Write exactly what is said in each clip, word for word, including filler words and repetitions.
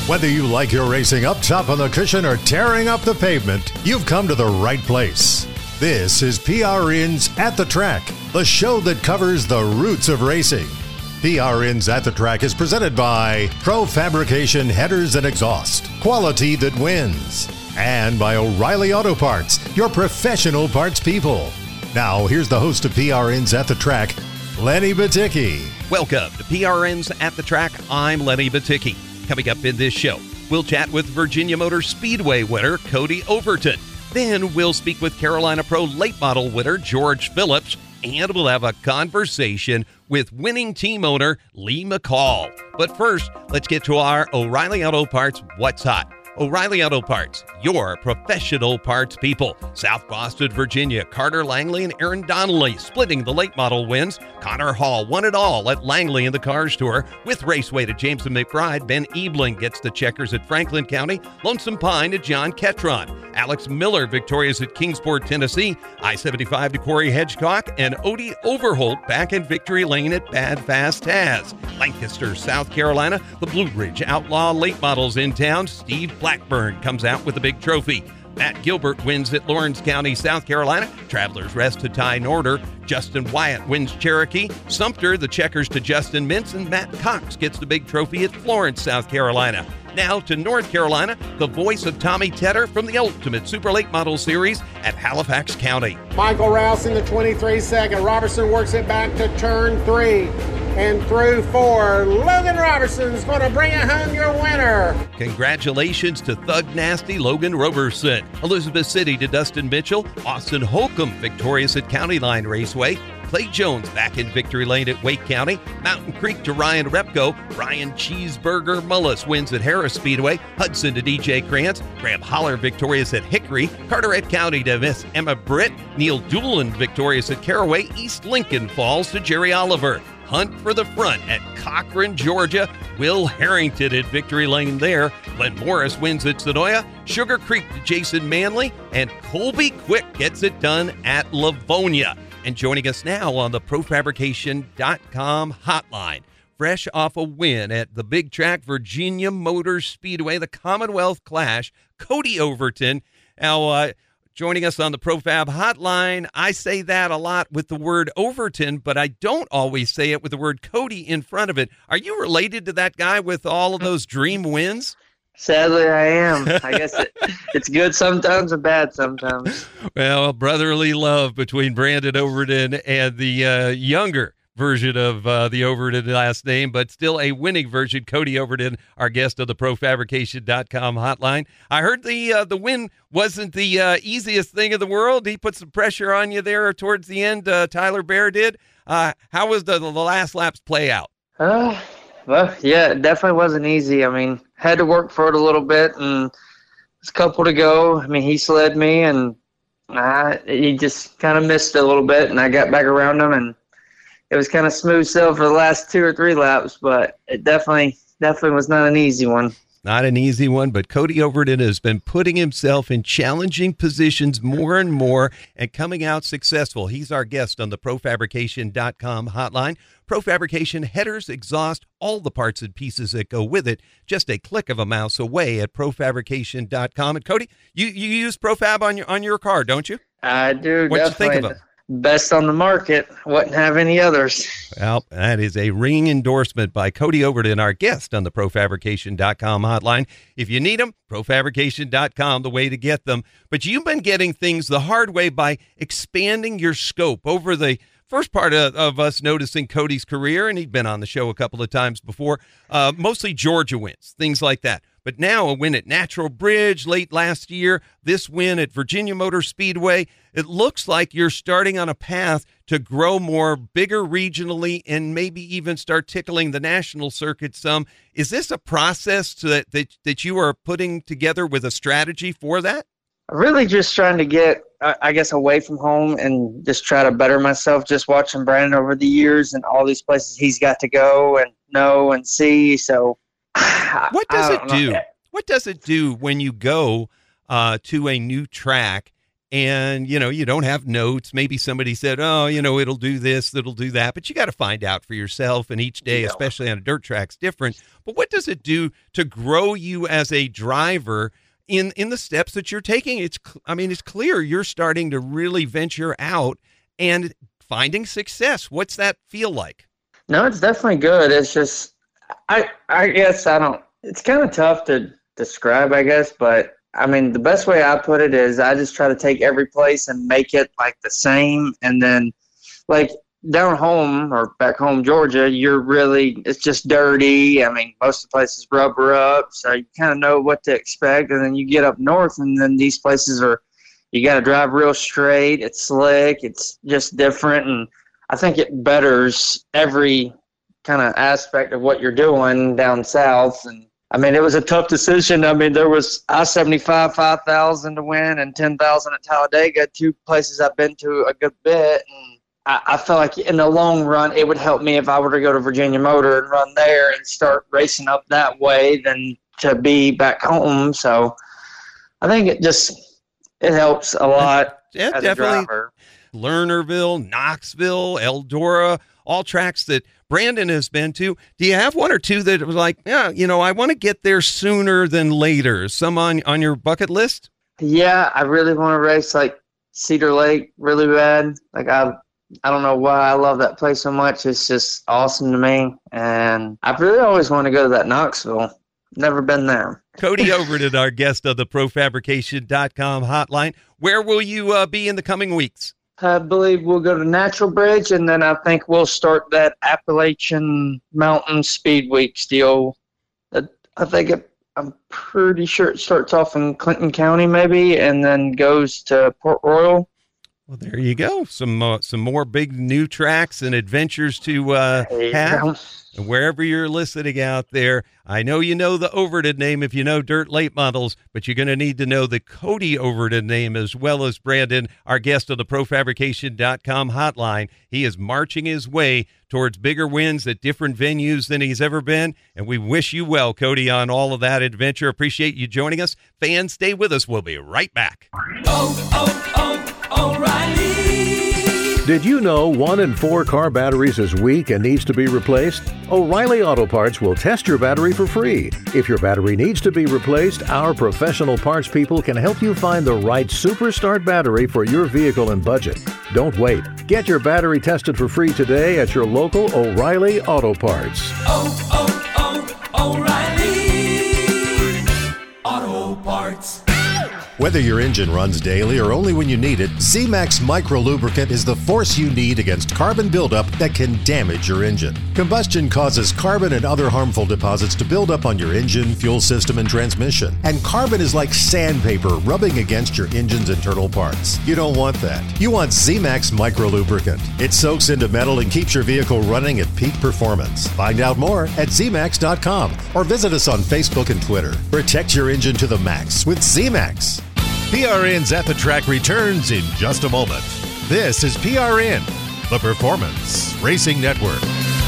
Whether you like your racing up top on the cushion or tearing up the pavement, you've come to the right place. This is P R N's At the Track, the show that covers the roots of racing. P R N's At the Track is presented by Pro Fabrication Headers and Exhaust, quality that wins, and by O'Reilly Auto Parts, your professional parts people. Now, here's the host of P R N's At the Track, Lenny Batycki. Welcome to P R N's At the Track. I'm Lenny Batycki. Coming up in this show, we'll chat with Virginia Motor Speedway winner Cody Overton. Then we'll speak with Carolina Pro late model winner George Phillips, and we'll have a conversation with winning team owner Lee McCall. But first, let's get to our O'Reilly Auto Parts What's Hot. O'Reilly Auto Parts, your professional parts people. South Boston, Virginia, Carter Langley and Aaron Donnelly splitting the late model wins. Connor Hall won it all at Langley in the Cars Tour. With raceway to Jameson McBride, Ben Ebling gets the checkers at Franklin County. Lonesome Pine to John Ketron. Alex Miller victorious at Kingsport, Tennessee. I seventy-five to Corey Hedgecock. And Odie Overholt back in victory lane at Bad Fast Taz. Lancaster, South Carolina, the Blue Ridge Outlaw late models in town. Steve Blackburn comes out with a big trophy. Matt Gilbert wins at Lawrence County, South Carolina. Travelers Rest to Ty Norder. Justin Wyatt wins Cherokee. Sumter, the checkers to Justin Mintz. And Matt Cox gets the big trophy at Florence, South Carolina. Now to North Carolina, the voice of Tommy Tedder from the Ultimate Super Late Model Series at Halifax County. Michael Rouse in the twenty-three second. Robertson works it back to turn three. And through four, Logan Robertson's going to bring it home your winner. Congratulations to Thug Nasty Logan Roberson. Elizabeth City to Dustin Mitchell. Austin Holcomb victorious at County Line Raceway. Clay Jones back in victory lane at Wake County. Mountain Creek to Ryan Repko. Ryan Cheeseburger Mullis wins at Harris Speedway. Hudson to D J Krantz. Graham Holler victorious at Hickory. Carteret County to Miss Emma Britt. Neil Doolan victorious at Caraway. East Lincoln Falls to Jerry Oliver. Hunt for the front at Cochran, Georgia. Will Harrington at victory lane there. Glenn Morris wins at Sonoya. Sugar Creek to Jason Manley. And Colby Quick gets it done at Livonia. And joining us now on the Pro Fabrication dot com hotline, fresh off a win at the Big Track Virginia Motor Speedway, the Commonwealth Clash, Cody Overton. Now, uh, joining us on the ProFab hotline, I say that a lot with the word Overton, but I don't always say it with the word Cody in front of it. Are you related to that guy with all of those dream wins? Sadly, I am. I guess it, it's good sometimes and bad sometimes. Well, brotherly love between Brandon Overton and the uh, younger version of uh, the Overton last name, but still a winning version. Cody Overton, our guest of the Pro Fabrication dot com hotline. I heard the uh, the win wasn't the uh, easiest thing in the world. He put some pressure on you there towards the end. Uh, Tyler Bear did. Uh, how was the, the last laps play out? Uh, well, yeah, it definitely wasn't easy. I mean, had to work for it a little bit, and it's a couple to go. I mean, he slid me, and I, he just kind of missed it a little bit, and I got back around him, and it was kind of smooth sail for the last two or three laps, but it definitely, definitely was not an easy one. Not an easy one, but Cody Overton has been putting himself in challenging positions more and more and coming out successful. He's our guest on the Pro Fabrication dot com hotline. Pro Fabrication headers, exhaust, all the parts and pieces that go with it, just a click of a mouse away at Pro Fabrication dot com. And Cody, you, you use ProFab on your on your car, don't you? I do. What you think of it? Best on the market. Wouldn't have any others. Well, that is a ringing endorsement by Cody Overton, our guest on the Pro Fabrication dot com hotline. If you need them, Pro Fabrication dot com, the way to get them. But you've been getting things the hard way by expanding your scope over the first part of, of us noticing Cody's career, and he'd been on the show a couple of times before, uh, mostly Georgia wins, things like that. But now a win at Natural Bridge late last year, this win at Virginia Motor Speedway, it looks like you're starting on a path to grow more, bigger regionally, and maybe even start tickling the national circuit some. Is this a process that, that, that you are putting together with a strategy for that? Really just trying to get, I guess, away from home and just try to better myself, just watching Brandon over the years and all these places he's got to go and know and see. So what does it do? Know. What does it do when you go uh, to a new track and, you know, you don't have notes. Maybe somebody said, oh, you know, it'll do this, it'll do that, but you got to find out for yourself. And each day, yeah. especially on a dirt track, is different. But what does it do to grow you as a driver in, in the steps that you're taking? It's, I mean, it's clear you're starting to really venture out and finding success. What's that feel like? No, it's definitely good. It's just, I, I guess I don't, it's kind of tough to describe, I guess, but I mean, the best way I put it is I just try to take every place and make it like the same. And then like down home or back home, Georgia, you're really, it's just dirty. I mean, most of the places rubber up, so you kind of know what to expect. And then you get up north and then these places are, you got to drive real straight. It's slick. It's just different. And I think it betters every kind of aspect of what you're doing down south. And I mean, it was a tough decision. I mean, there was I seventy-five, five thousand to win and ten thousand at Talladega, two places I've been to a good bit. And I, I felt like in the long run, it would help me if I were to go to Virginia Motor and run there and start racing up that way than to be back home. So I think it just, it helps a lot. Yeah, as definitely. A driver. Lernerville, Knoxville, Eldora, all tracks that Brandon has been to. Do you have one or two that was like, yeah, you know, I want to get there sooner than later? Some on, on your bucket list? Yeah, I really want to race like Cedar Lake really bad. Like I, I don't know why I love that place so much. It's just awesome to me. And I really always want to go to that Knoxville. Never been there. Cody Overton, our guest of the pro fabrication dot com hotline. Where will you uh, be in the coming weeks? I believe we'll go to Natural Bridge, and then I think we'll start that Appalachian Mountain Speed Weeks deal. I think it, I'm pretty sure it starts off in Clinton County maybe, and then goes to Port Royal. Well, there you go. Some uh, some more big new tracks and adventures to uh, have. And wherever you're listening out there, I know you know the Overton name if you know dirt late models, but you're going to need to know the Cody Overton name as well as Brandon, our guest of the pro fabrication dot com hotline. He is marching his way towards bigger wins at different venues than he's ever been, and we wish you well, Cody, on all of that adventure. Appreciate you joining us. Fans, stay with us. We'll be right back. Oh, oh, oh, O'Reilly. Did you know one in four car batteries is weak and needs to be replaced? O'Reilly Auto Parts will test your battery for free. If your battery needs to be replaced, our professional parts people can help you find the right Super Start battery for your vehicle and budget. Don't wait. Get your battery tested for free today at your local O'Reilly Auto Parts. Oh, oh, oh, O'Reilly Auto Parts. Whether your engine runs daily or only when you need it, Z-Max Micro Lubricant is the force you need against carbon buildup that can damage your engine. Combustion causes carbon and other harmful deposits to build up on your engine, fuel system, and transmission. And carbon is like sandpaper rubbing against your engine's internal parts. You don't want that. You want Z-Max Micro Lubricant. It soaks into metal and keeps your vehicle running at peak performance. Find out more at Z max dot com or visit us on Facebook and Twitter. Protect your engine to the max with Z-Max. P R N's At the Track returns in just a moment. This is P R N, the Performance Racing Network.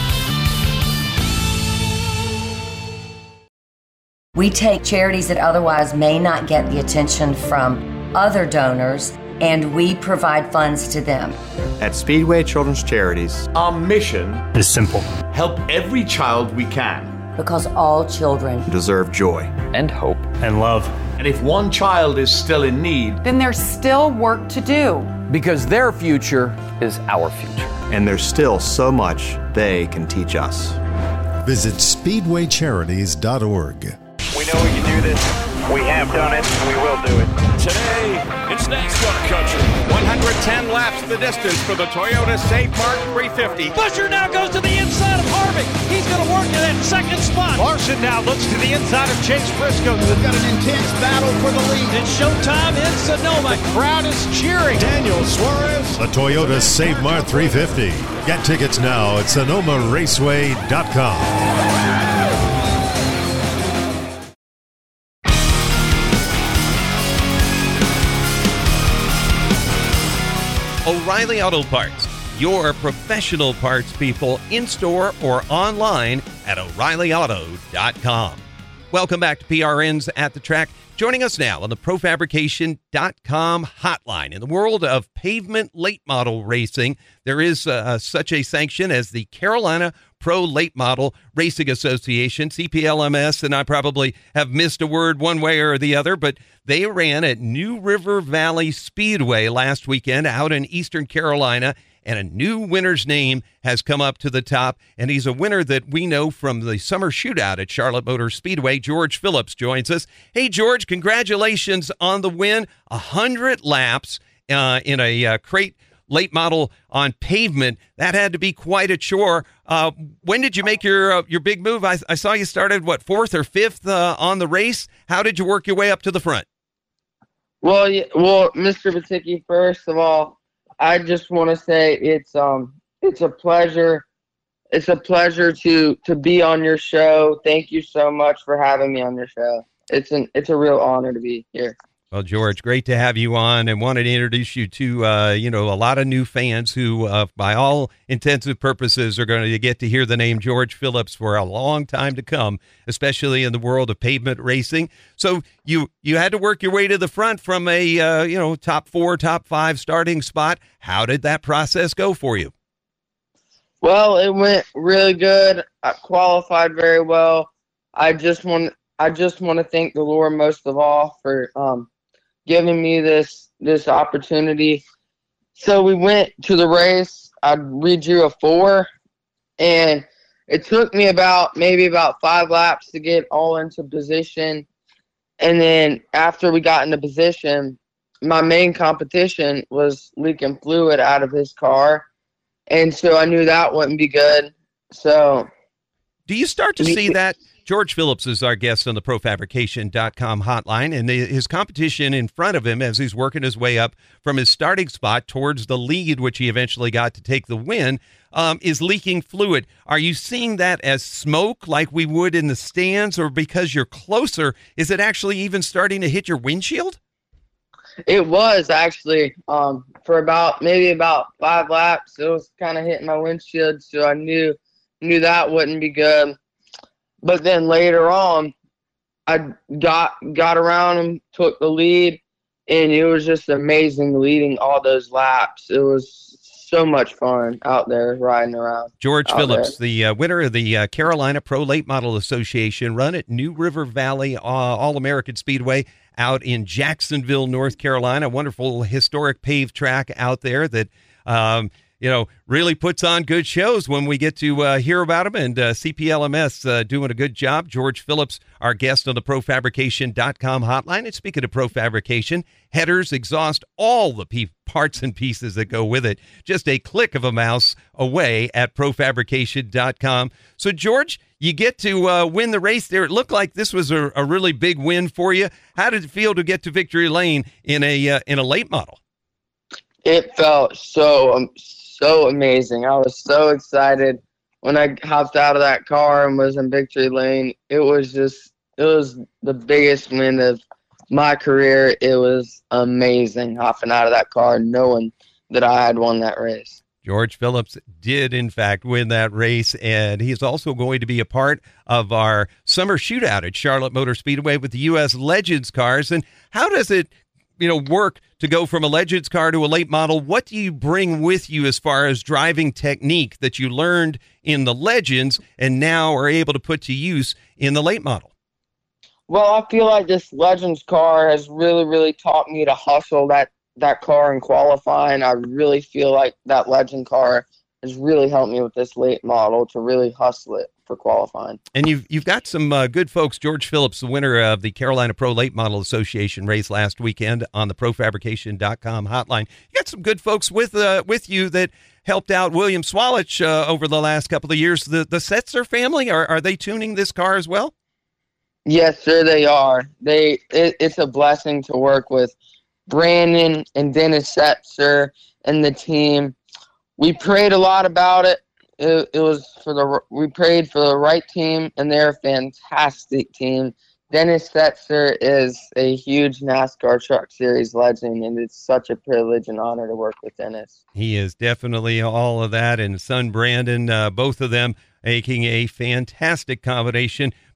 We take charities that otherwise may not get the attention from other donors, and we provide funds to them. At Speedway Children's Charities, our mission is simple. Help every child we can. Because all children deserve joy and hope and love. And if one child is still in need, then there's still work to do. Because their future is our future. And there's still so much they can teach us. Visit speedway charities dot org. We know we can do this. We have done it. We will do it. Today, it's NASCAR country. one hundred ten laps the distance for the Toyota Save Mart three fifty. Busher now goes to the inside of Harvick. He's going to work in that second spot. Larson now looks to the inside of Chase Briscoe. We've got an intense battle for the lead. It's showtime in Sonoma. The crowd is cheering. Daniel Suarez. The Toyota Save Mart three fifty. Get tickets now at sonoma raceway dot com. O'Reilly Auto Parts, your professional parts people in store or online at o'reilly auto dot com. Welcome back to P R N's At the Track. Joining us now on the pro fabrication dot com hotline. In the world of pavement late model racing, there is uh, such a sanction as the Carolina Pro Late Model Racing Association, C P L M S, and I probably have missed a word one way or the other, but they ran at New River Valley Speedway last weekend out in Eastern Carolina, and a new winner's name has come up to the top, and he's a winner that we know from the summer shootout at Charlotte Motor Speedway. George Phillips joins us. Hey, George, congratulations on the win. A hundred laps uh, in a uh, crate late model on pavement. That had to be quite a chore. Uh, when did you make your uh, your big move? I, I saw you started, what, fourth or fifth uh, on the race. How did you work your way up to the front? Well, yeah, well, Mister Baticki, first of all, I just want to say it's um it's a pleasure. It's a pleasure to to be on your show. Thank you so much for having me on your show. It's an it's a real honor to be here. Well, George, great to have you on, and wanted to introduce you to, uh, you know, a lot of new fans who, uh, by all intents and purposes, are going to get to hear the name George Phillips for a long time to come, especially in the world of pavement racing. So you you had to work your way to the front from a, uh, you know, top four, top five starting spot. How did that process go for you? Well, it went really good. I qualified very well. I just want I just want to thank the Lord most of all for um. giving me this this opportunity. So we went to the race. I redrew a four, and it took me about maybe about five laps to get all into position. And then after we got into position, my main competition was leaking fluid out of his car, and so I knew that wouldn't be good. So do you start to see that? George Phillips is our guest on the pro fabrication dot com hotline, and his competition in front of him as he's working his way up from his starting spot towards the lead, which he eventually got to take the win, um, is leaking fluid. Are you seeing that as smoke like we would in the stands, or because you're closer, is it actually even starting to hit your windshield? It was actually um, for about maybe about five laps. It was kind of hitting my windshield, so I knew knew that wouldn't be good. But then later on, I got got around him, took the lead, and it was just amazing leading all those laps. It was so much fun out there riding around. George Phillips, there. the uh, winner of the uh, Carolina Pro Late Model Association run at New River Valley uh, All-American Speedway out in Jacksonville, North Carolina. Wonderful historic paved track out there that um, – you know, really puts on good shows when we get to uh, hear about them, and uh, C P L M S uh, doing a good job. George Phillips, our guest on the pro fabrication dot com hotline. And speaking of pro fabrication, headers, exhaust, all the pe- parts and pieces that go with it, just a click of a mouse away at pro fabrication dot com. So, George, you get to uh, win the race there. It looked like this was a, a really big win for you. How did it feel to get to victory lane in a uh, in a late model? It felt so um, so amazing. I was so excited when I hopped out of that car and was in victory lane. It was just, it was the biggest win of my career. It was amazing hopping out of that car knowing that I had won that race. George Phillips did, in fact, win that race, and he's also going to be a part of our summer shootout at Charlotte Motor Speedway with the U S Legends cars. And how does it you know, work to go from a Legends car to a late model? What do you bring with you as far as driving technique that you learned in the Legends and now are able to put to use in the late model? Well, I feel like this Legends car has really, really taught me to hustle that, that car in qualifying. I really feel like that Legend car has really helped me with this late model to really hustle it for qualifying. And you've you've got some uh, good folks. George Phillips, the winner of the Carolina Pro Late Model Association race last weekend on the pro fabrication dot com hotline. You got some good folks with uh, with you that helped out William Swalich uh, over the last couple of years. The the Setzer family, are are they tuning this car as well? Yes, sir, they are. They it, it's a blessing to work with Brandon and Dennis Setzer and the team. We prayed a lot about it. It, it was for the we prayed for the right team, and they're a fantastic team. Dennis Setzer is a huge NASCAR Truck Series legend, and it's such a privilege and honor to work with Dennis. He is definitely all of that, and son Brandon, uh, both of them making a fantastic combination,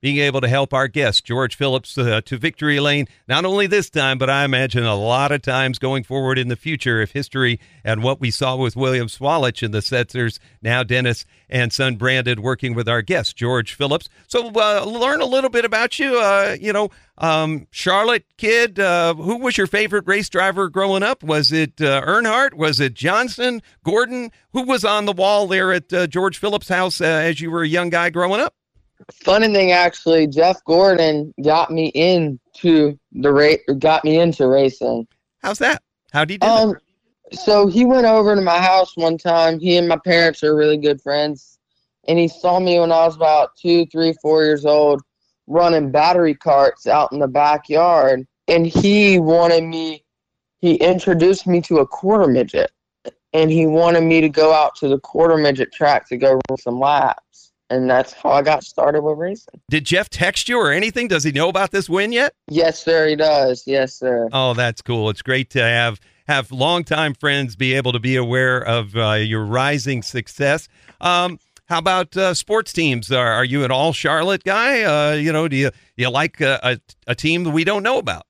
being able to help our guest, George Phillips, uh, to victory lane, not only this time, but I imagine a lot of times going forward in the future if history and what we saw with William Swalich and the Setzers, now Dennis and son Brandon, working with our guest, George Phillips. So uh, learn a little bit about you. Uh, you know, um, Charlotte kid, uh, who was your favorite race driver growing up? Was it uh, Earnhardt? Was it Johnson? Gordon? Who was on the wall there at uh, George Phillips' house uh, as you were a young guy growing up? Funny thing, actually, Jeff Gordon got me into the race, got me into racing. How's that? How'd he do um, that? So he went over to my house one time. He and my parents are really good friends, and he saw me when I was about two, three, four years old running battery carts out in the backyard, and he wanted me. He introduced me to a quarter midget, and he wanted me to go out to the quarter midget track to go run some laps. And that's how I got started with racing. Did Jeff text you or anything? Does he know about this win yet? Yes, sir, he does. Yes, sir. Oh, that's cool. It's great to have have longtime friends be able to be aware of uh, your rising success. Um, how about uh, sports teams? Are, are you an all Charlotte guy? Uh, you know, do you, do you like a, a, a team that we don't know about?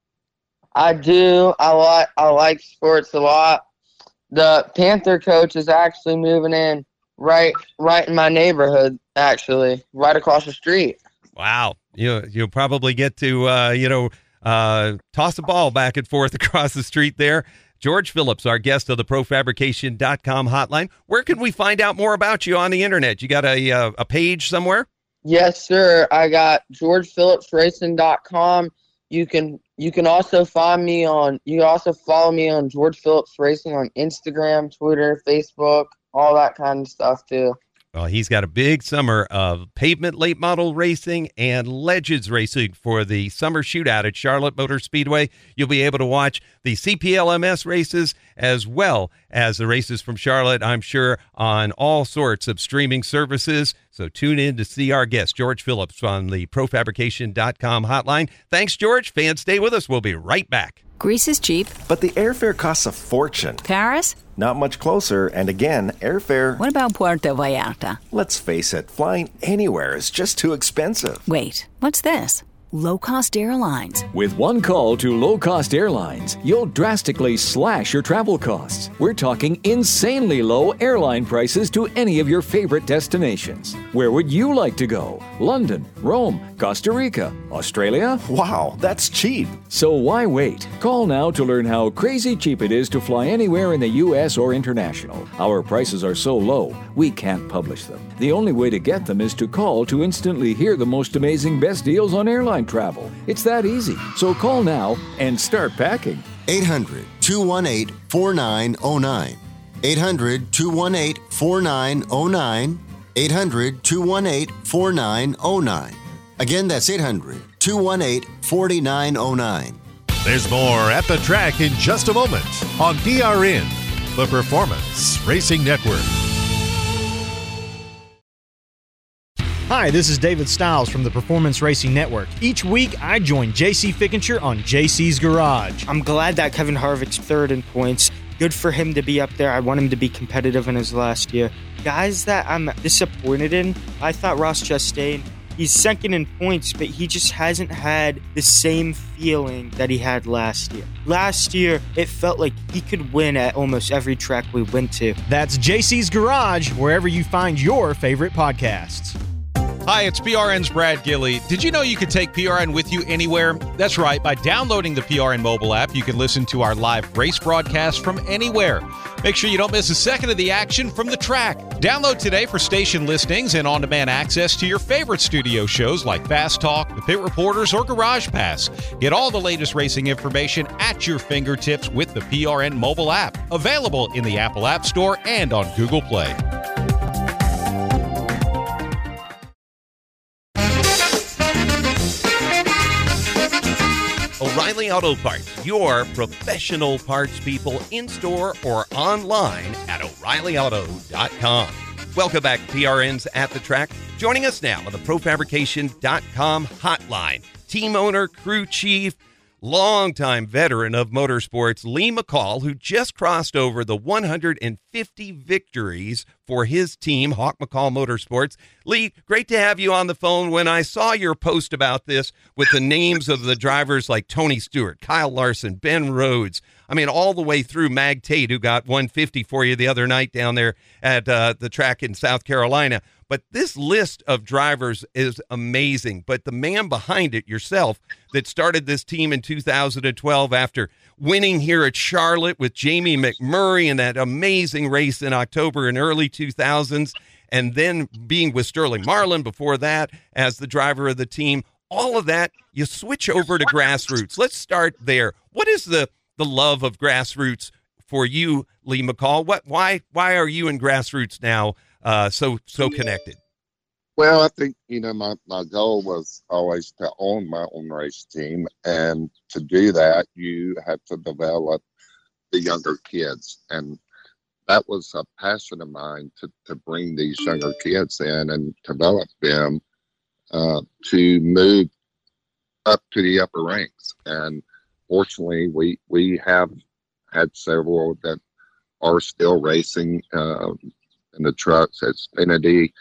I do. I like I like sports a lot. The Panther coach is actually moving in. Right, right in my neighborhood, actually, right across the street. Wow, you you'll probably get to uh, you know uh, toss a ball back and forth across the street there. George Phillips, our guest of the pro fabrication dot com hotline. Where can we find out more about you on the internet? You got a uh, a page somewhere? Yes, sir. I got george phillips racing dot com. You can you can also find me on. You can also follow me on George Phillips Racing on Instagram, Twitter, Facebook. All that kind of stuff, too. Well, he's got a big summer of pavement late model racing and legends racing for the summer shootout at Charlotte Motor Speedway. You'll be able to watch the C P L M S races as well as the races from Charlotte, I'm sure, on all sorts of streaming services. So tune in to see our guest, George Phillips, on the pro fabrication dot com hotline. Thanks, George. Fans, stay with us. We'll be right back. Greece is cheap. But the airfare costs a fortune. Paris? Not much closer, and again, airfare... What about Puerto Vallarta? Let's face it, flying anywhere is just too expensive. Wait, what's this? Low-cost airlines. With one call to low-cost airlines, you'll drastically slash your travel costs. We're talking insanely low airline prices to any of your favorite destinations. Where would you like to go? London, Rome, Costa Rica, Australia? Wow, that's cheap. So why wait? Call now to learn how crazy cheap it is to fly anywhere in the U S or international. Our prices are so low, we can't publish them. The only way to get them is to call to instantly hear the most amazing best deals on airline travel. It's that easy. So call now and start packing. eight hundred, two one eight, four nine zero nine. eight hundred, two one eight, four nine zero nine. eight hundred, two one eight, four nine zero nine. Again, that's eight hundred, two one eight, four nine zero nine. There's more At the Track in just a moment on P R N, the Performance Racing Network. Hi, this is David Stiles from the Performance Racing Network. Each week, I join J C Fickenshire on J C's Garage. I'm glad that Kevin Harvick's third in points. Good for him to be up there. I want him to be competitive in his last year. Guys that I'm disappointed in, I thought Ross Chastain, he's second in points, but he just hasn't had the same feeling that he had last year. Last year, it felt like he could win at almost every track we went to. That's J C's Garage, wherever you find your favorite podcasts. Hi, it's P R N's Brad Gilley. Did you know you could take P R N with you anywhere? That's right. By downloading the P R N mobile app, you can listen to our live race broadcast from anywhere. Make sure you don't miss a second of the action from the track. Download today for station listings and on-demand access to your favorite studio shows like Fast Talk, The Pit Reporters, or Garage Pass. Get all the latest racing information at your fingertips with the P R N mobile app. Available in the Apple App Store and on Google Play. O'Reilly Auto Parts, your professional parts people in store or online at O'Reilly Auto dot com. Welcome back to P R N's At the Track. Joining us now on the pro fabrication dot com hotline, team owner, crew chief, longtime veteran of motorsports, Lee McCall, who just crossed over the one hundred fifty victories for his team, Hawk McCall Motorsports. Lee, great to have you on the phone. When I saw your post about this with the names of the drivers like Tony Stewart, Kyle Larson, Ben Rhodes, I mean, all the way through Mag Tate, who got one fifty for you the other night down there at uh, the track in South Carolina. But this list of drivers is amazing. But the man behind it, yourself, that started this team in two thousand twelve after winning here at Charlotte with Jamie McMurray in that amazing race in October and early two thousands, and then being with Sterling Marlin before that as the driver of the team. All of that, you switch over to grassroots. Let's start there. What is the, the love of grassroots for you, Lee McCall? What, why, why are you in grassroots now? Uh, so so connected. Well, I think, you know, my, my goal was always to own my own race team. And to do that, you have to develop the younger kids. And that was a passion of mine, to, to bring these younger kids in and develop them uh, to move up to the upper ranks. And fortunately, we, we have had several that are still racing uh, in the trucks. It's Xfinity.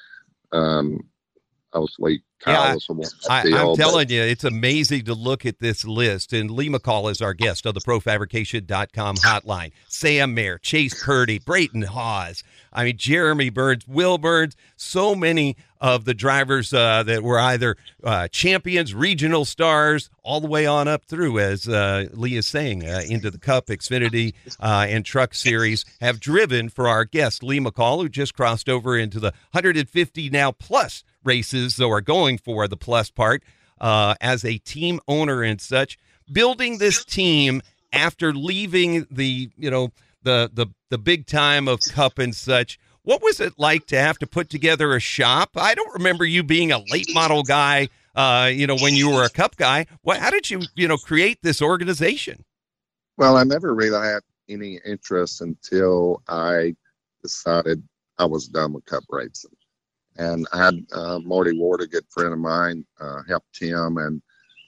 Um, obviously, Kyle was the one. I, I'm telling you, it's amazing to look at this list. And Lee McCall is our guest on the pro fabrication dot com hotline. Sam Mayer, Chase Purdy, Brayton Hawes. I mean, Jeremy Burns, Will Burns, so many of the drivers uh, that were either uh, champions, regional stars, all the way on up through, as uh, Lee is saying, uh, into the Cup, Xfinity, uh, and Truck Series, have driven for our guest, Lee McCall, who just crossed over into the one hundred fifty now plus races, so are going for the plus part uh, as a team owner and such. Building this team after leaving the, you know, the the the big time of Cup and such. What was it like to have to put together a shop? I don't remember you being a late model guy, uh, you know, when you were a Cup guy. What, how did you, you know, create this organization? Well, I never really had any interest until I decided I was done with Cup racing. And I had uh, Marty Ward, a good friend of mine, uh, helped him, and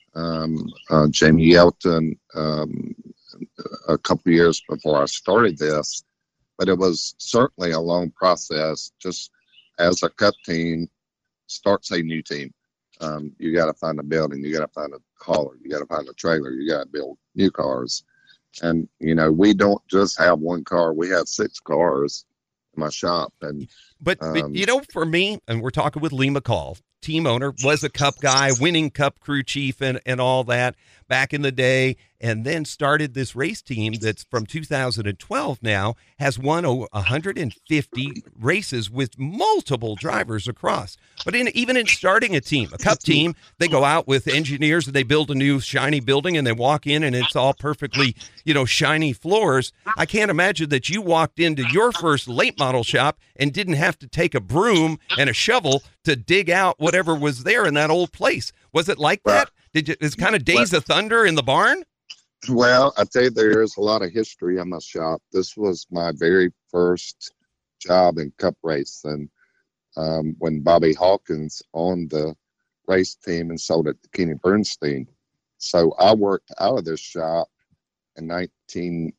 um, uh, Jamie Yelton um, a couple of years before I started this. But it was certainly a long process. Just as a Cup team starts a new team, um, you got to find a building, you got to find a hauler, you got to find a trailer, you got to build new cars. And, you know, we don't just have one car, we have six cars in my shop. And But, um, but, you know, for me, and we're talking with Lee McCall, team owner, was a Cup guy, winning Cup crew chief and, and all that back in the day, and then started this race team that's from two thousand twelve now, has won one hundred fifty races with multiple drivers across. But in, even in starting a team, a Cup team, they go out with engineers and they build a new shiny building and they walk in and it's all perfectly, you know, shiny floors. I can't imagine that you walked into your first late model shop and didn't have to take a broom and a shovel to dig out whatever was there in that old place. Was it like that? Did you, it's kind of Days of Thunder in the barn? Well, I tell you, there is a lot of history in my shop. This was my very first job in Cup racing. Um, when Bobby Hawkins owned the race team and sold it to Kenny Bernstein. So I worked out of this shop in nineteen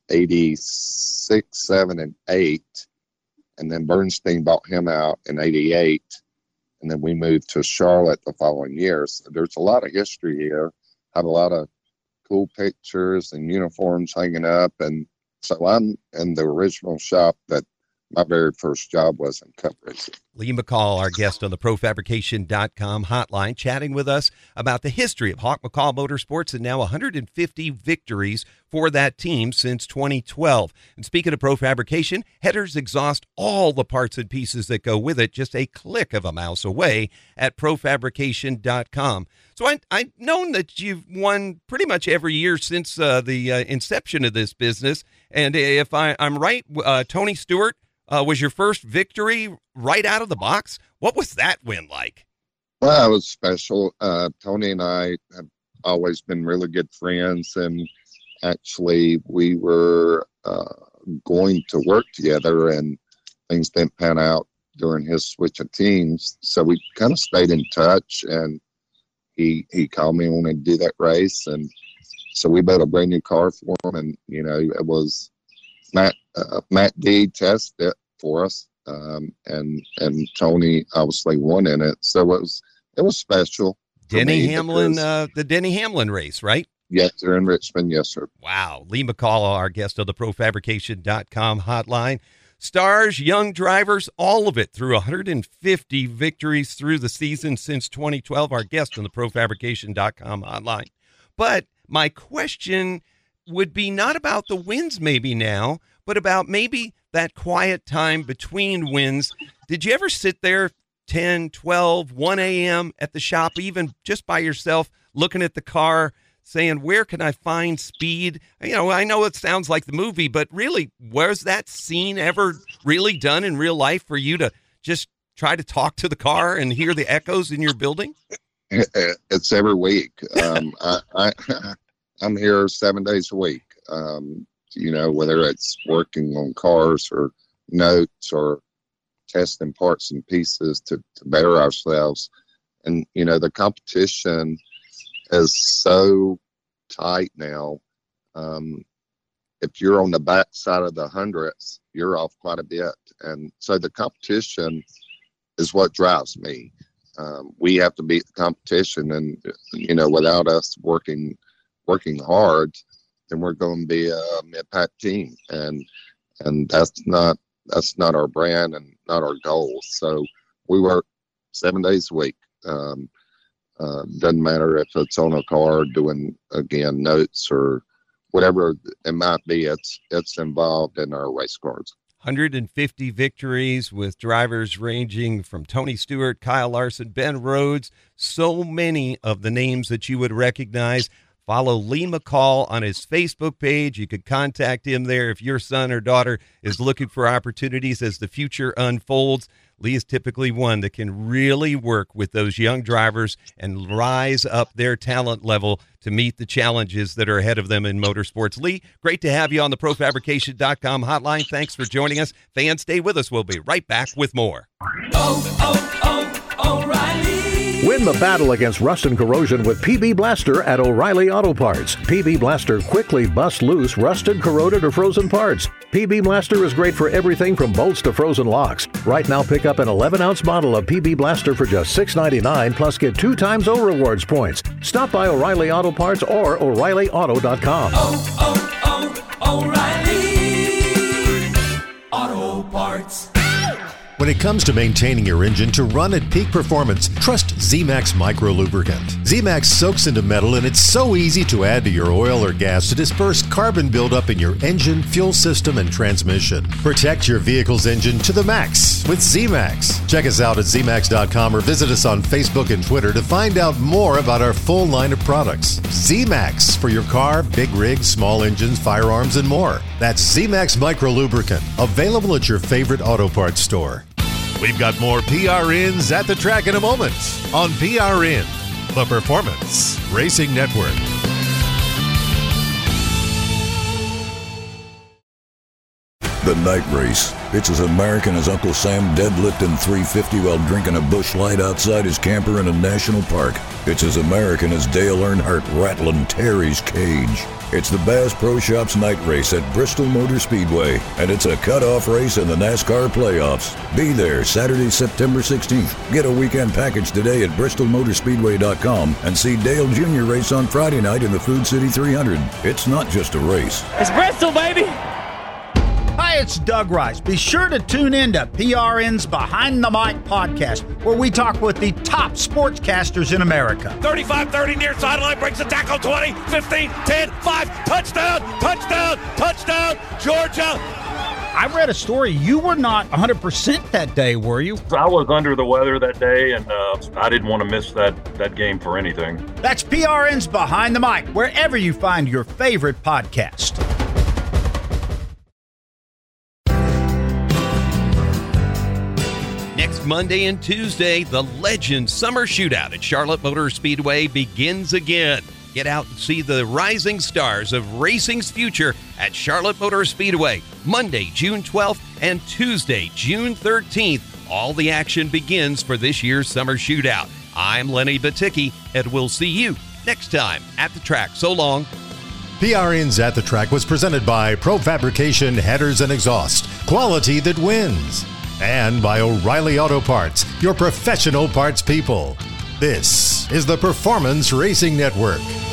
eighty-six, seven, and eight. And then Bernstein bought him out in eighty-eight. And then we moved to Charlotte the following year. So there's a lot of history here. Have a lot of cool pictures and uniforms hanging up. And so I'm in the original shop that my very first job was in Cup racing. Lee McCall, our guest on the pro fabrication dot com hotline, chatting with us about the history of Hawk McCall Motorsports and now one hundred fifty victories for that team since twenty twelve. And speaking of Pro Fabrication, headers exhaust all the parts and pieces that go with it just a click of a mouse away at pro fabrication dot com. So I, I've known that you've won pretty much every year since uh, the uh, inception of this business. And if I, I'm right, uh, Tony Stewart Uh, was your first victory right out of the box? What was that win like? Well, it was special. Uh, Tony and I have always been really good friends, and actually we were uh, going to work together, and things didn't pan out during his switch of teams. So we kind of stayed in touch, and he he called me when to do that race, and so we built a brand new car for him, and you know it was Matt uh, Matt D tested it for us, um, and and Tony obviously won in it, so it was it was special. Denny Hamlin, uh, the Denny Hamlin race, right? Yes, sir, in Richmond, yes, sir. Wow, Lee McCall, our guest of the Pro Fabrication dot com hotline. Stars, young drivers, all of it through one hundred fifty victories through the season since twenty twelve, our guest on the Pro Fabrication dot com hotline. But my question would be not about the wins maybe now, but about maybe that quiet time between wins. Did you ever sit there ten, twelve, one a.m. at the shop, even just by yourself, looking at the car, saying, where can I find speed? You know, I know it sounds like the movie, but really, was that scene ever really done in real life for you to just try to talk to the car and hear the echoes in your building? It's every week. Um, I, I, I'm here seven days a week, um, you know, whether it's working on cars or notes or testing parts and pieces to, to better ourselves. And, you know, the competition is so tight now. Um, if you're on the back side of the hundreds, you're off quite a bit. And so the competition is what drives me. Um, we have to beat the competition, and, you know, without us working, working hard, then we're going to be a mid-pack team. And, and that's not, that's not our brand and not our goal. So we work seven days a week. Um, Uh, doesn't matter if it's on a car doing, again, notes or whatever it might be. It's it's involved in our race cars. one hundred fifty victories with drivers ranging from Tony Stewart, Kyle Larson, Ben Rhodes, so many of the names that you would recognize. Follow Lee McCall on his Facebook page. You could contact him there if your son or daughter is looking for opportunities as the future unfolds. Lee is typically one that can really work with those young drivers and rise up their talent level to meet the challenges that are ahead of them in motorsports. Lee, great to have you on the Pro Fabrication dot com hotline. Thanks for joining us. Fans, stay with us. We'll be right back with more. Oh, oh, oh, O'Reilly. Win the battle against rust and corrosion with P B Blaster at O'Reilly Auto Parts. P B Blaster quickly busts loose rusted, corroded, or frozen parts. P B Blaster is great for everything from bolts to frozen locks. Right now, pick up an eleven ounce bottle of P B Blaster for just six ninety-nine, plus get two times O Rewards points. Stop by O'Reilly Auto Parts or O'Reilly Auto dot com. Oh, oh, oh, O'Reilly Auto Parts. When it comes to maintaining your engine to run at peak performance, trust Z-Max Micro Lubricant. Z-Max soaks into metal, and it's so easy to add to your oil or gas to disperse carbon buildup in your engine, fuel system, and transmission. Protect your vehicle's engine to the max with Z-Max. Check us out at Z max dot com or visit us on Facebook and Twitter to find out more about our full line of products. Z-Max for your car, big rigs, small engines, firearms, and more. That's Z-Max Micro Lubricant, available at your favorite auto parts store. We've got more P R Ns at the track in a moment on P R N, the Performance Racing Network. The Night Race. It's as American as Uncle Sam deadlifting three fifty while drinking a Busch Light outside his camper in a national park. It's as American as Dale Earnhardt rattling Terry's cage. It's the Bass Pro Shops Night Race at Bristol Motor Speedway, and it's a cutoff race in the NASCAR playoffs. Be there Saturday, September sixteenth. Get a weekend package today at Bristol Motor Speedway dot com and see Dale Junior race on Friday night in the Food City three hundred. It's not just a race. It's Bristol, baby! Hi, it's Doug Rice. Be sure to tune in to P R N's Behind the Mic podcast, where we talk with the top sportscasters in America. thirty-five thirty near sideline, breaks the tackle, twenty, fifteen, ten, five, touchdown, touchdown, touchdown, Georgia. I read a story. You were not one hundred percent that day, were you? I was under the weather that day, and uh, I didn't want to miss that, that game for anything. That's P R N's Behind the Mic, wherever you find your favorite podcast. Next Monday and Tuesday, the Legend Summer Shootout at Charlotte Motor Speedway begins again. Get out and see the rising stars of racing's future at Charlotte Motor Speedway, Monday, June twelfth, and Tuesday, June thirteenth. All the action begins for this year's Summer Shootout. I'm Lenny Baticki, and we'll see you next time at the track. So long. P R N's At the Track was presented by Pro Fabrication Headers and Exhaust, quality that wins. And by O'Reilly Auto Parts, your professional parts people. This is the Performance Racing Network.